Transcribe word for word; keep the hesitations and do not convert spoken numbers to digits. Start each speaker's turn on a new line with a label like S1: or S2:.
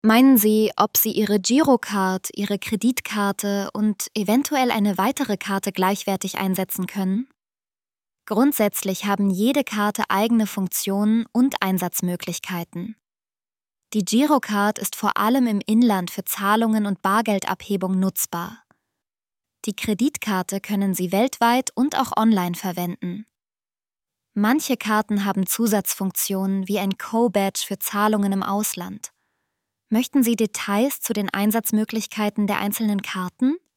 S1: Meinen Sie, ob Sie Ihre Girocard, Ihre Kreditkarte und eventuell eine weitere Karte gleichwertig einsetzen können? Grundsätzlich haben jede Karte eigene Funktionen und Einsatzmöglichkeiten. Die Girocard ist vor allem im Inland für Zahlungen und Bargeldabhebung nutzbar. Die Kreditkarte können Sie weltweit und auch online verwenden. Manche Karten haben Zusatzfunktionen wie ein Co-Badge für Zahlungen im Ausland. Möchten Sie Details zu den Einsatzmöglichkeiten der einzelnen Karten?